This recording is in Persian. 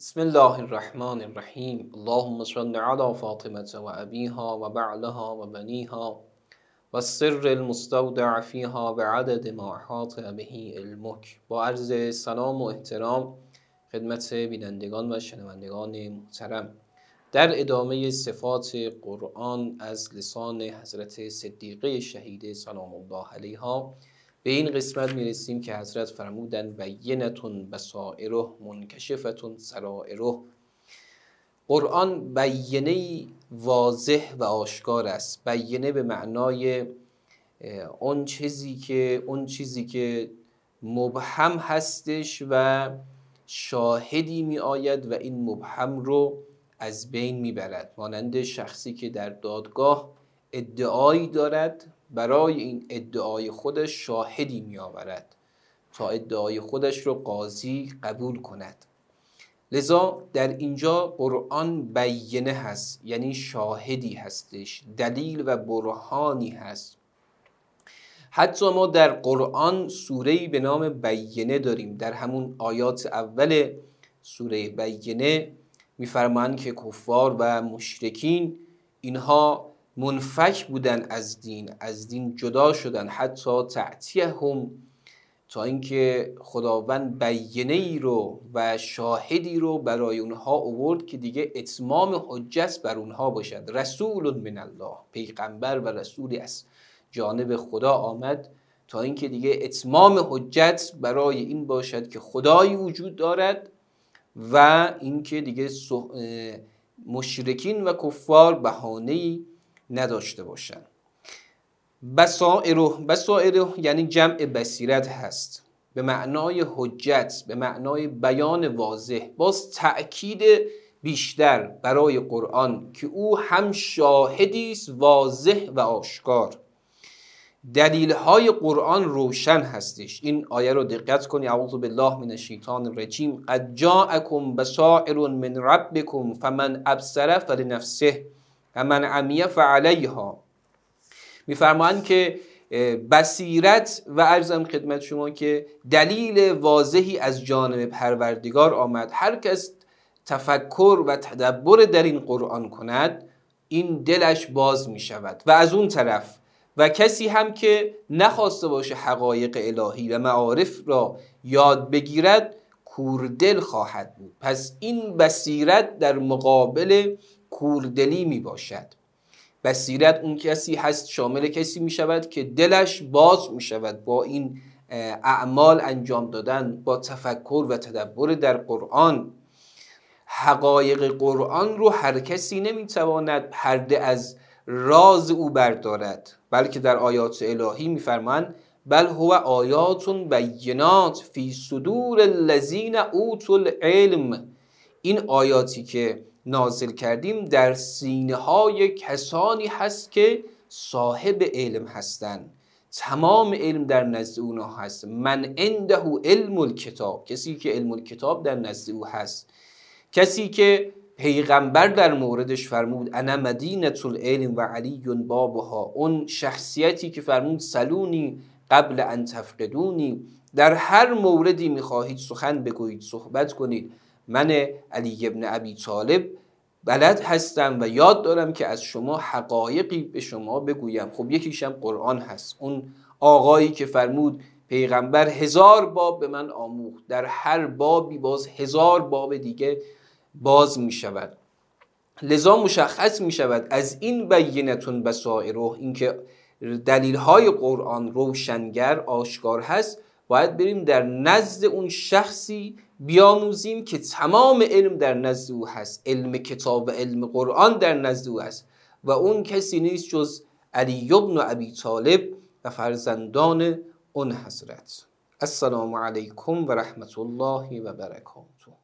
بسم الله الرحمن الرحیم. اللهم صل علی فاطمة و ابیها و بعلها و بنیها و السر المستودع فیها بعدد ما احاط به علمک. با عرض سلام و احترام خدمت بینندگان و شنوندگان محترم، در ادامه صفات قرآن از لسان حضرت صدیقه شهیده سلام الله علیها به این قسمت میرسیم که حضرت فرمودن بینتون بصائره منکشفتون سرائره. قرآن بیینه واضح و آشکار است. بیینه به معنای اون چیزی که مبهم هستش و شاهدی می آید و این مبهم رو از بین می برد، مانند شخصی که در دادگاه ادعایی دارد، برای این ادعای خودش شاهدی می آورد تا ادعای خودش رو قاضی قبول کند. لذا در اینجا قرآن بیینه هست، یعنی شاهدی هستش، دلیل و برهانی هست. حتی ما در قرآن سوره‌ای به نام بیینه داریم. در همون آیات اول سوره بیینه می‌فرمایند که کفار و مشرکین اینها منفک بودن از دین جدا شدن، حتی تأتیهم، تا اینکه خداوند بیینه ای رو و شاهدی رو برای اونها آورد که دیگه اتمام حجت بر اونها باشد. رسول من الله، پیغمبر و رسولی از جانب خدا آمد تا اینکه دیگه اتمام حجت برای این باشد که خدایی وجود دارد و اینکه دیگه مشرکین و کفار بهانه‌ای نداشته باشند. بصائره یعنی جمع بصیرت هست، به معنای حجت، به معنای بیان واضح. باز تأکید بیشتر برای قرآن که او هم شاهدی است واضح و آشکار. دلیل های قرآن روشن هستش. این آیه رو دقت کنی. اعوذ بالله من الشیطان الرجیم. قد جاءکم بصائر من ربکم فمن ابصر فلنفسه و من عمی فعلیها. میفرمایند که بصیرت و عرضم خدمت شما که دلیل واضحی از جانب پروردگار آمد. هر کس تفکر و تدبر در این قرآن کند، این دلش باز می شود. و از اون طرف و کسی هم که نخواسته باشه حقایق الهی و معارف را یاد بگیرد، کوردل خواهد بود. پس این بصیرت در مقابل کوردلی می باشد. بصیرت اون کسی هست، شامل کسی می شود که دلش باز می شود با این اعمال انجام دادن، با تفکر و تدبر در قرآن. حقایق قرآن رو هر کسی نمی تواند پرده از راز او بردارد، بلکه در آیات الهی می فرمایند بل هو آیات بینات فی صدور الذین اوتوا العلم. این آیاتی که نازل کردیم در سینه های کسانی هست که صاحب علم هستند. تمام علم در نزد اونها هست. من عنده علم الکتاب، کسی که علم الکتاب در نزد او هست، کسی که پیغمبر در موردش فرمود انا مدینة العلم و علی بابها، اون شخصیتی که فرمود سلونی قبل ان تفقدونی، در هر موردی میخواهید سخن بگویید، صحبت کنید، من علی ابن ابی طالب بلد هستم و یاد دارم که از شما حقایقی به شما بگویم. خب یکیشم قرآن هست. اون آقایی که فرمود پیغمبر 1000 باب به من آموخت، در هر بابی باز 1000 باب دیگه باز می شود. لذا مشخص می شود از این بینتون بصائره، این که دلیل های قرآن روشنگر آشکار هست، باید بریم در نزد اون شخصی بیاموزیم که تمام علم در نزد او هست، علم کتاب و علم قرآن در نزد او هست و اون کسی نیست جز علی ابن ابی طالب و فرزندان اون حضرت. السلام علیکم و رحمت الله و برکاته.